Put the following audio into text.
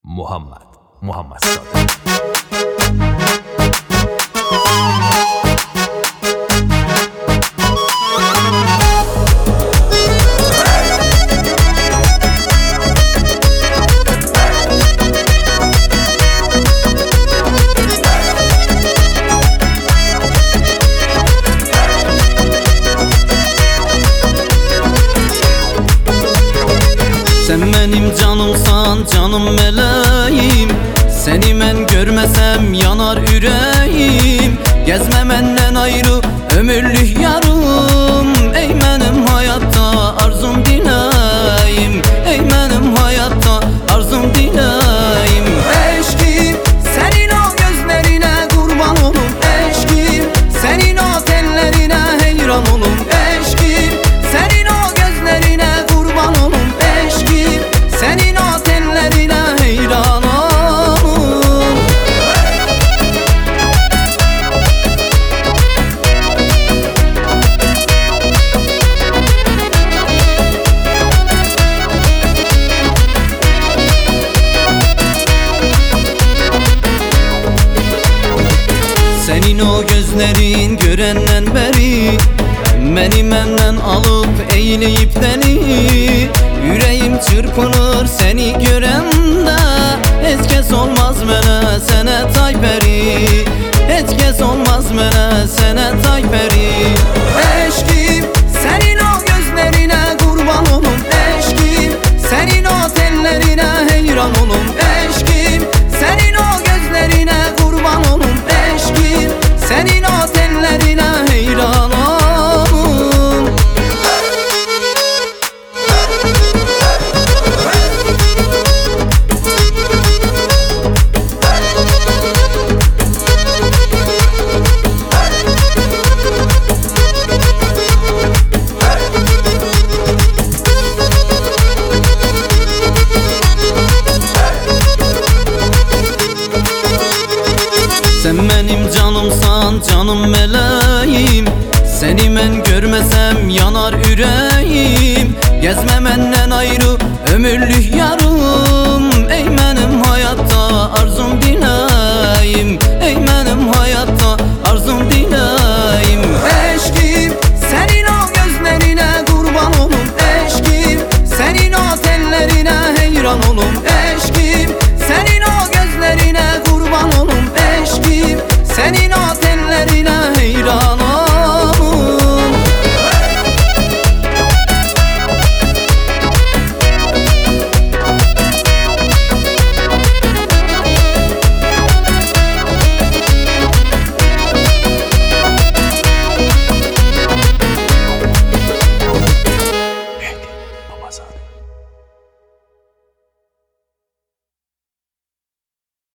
Muhammed Sadık. Sen benim canımsan, canım meleğim. Seni mən görmesem yanar yüreğim. Gezme menden ayrı ömürlük yarım. Ey benim hayatta arzum dileğim. Ey benim hayatta arzum dileğim. Eşkim senin o gözlerine kurban olum. Eşkim senin o tellerine heyran olum. Eşkim senin o gözlerine kurban olum. Eşkim senin o tellerine heyran olum. Senin o gözlerin görenden beri beni menden alıp eğleyip deli. Yüreğim çırpınır seni görende. Hiç kes olmaz mene sene tayperi. Hiç kes olmaz mene sene tayperi. Eşkim senin o gözlerine kurban olum. Eşkim senin o tellerine heyran olum. Eşkim senin o gözlerine kurban olum. Eşkim senin o tellerine heyran olum. Sen benim canımsan, canım meleğim. Seni mən görmesem yanar yüreğim. Gezme menden ayrı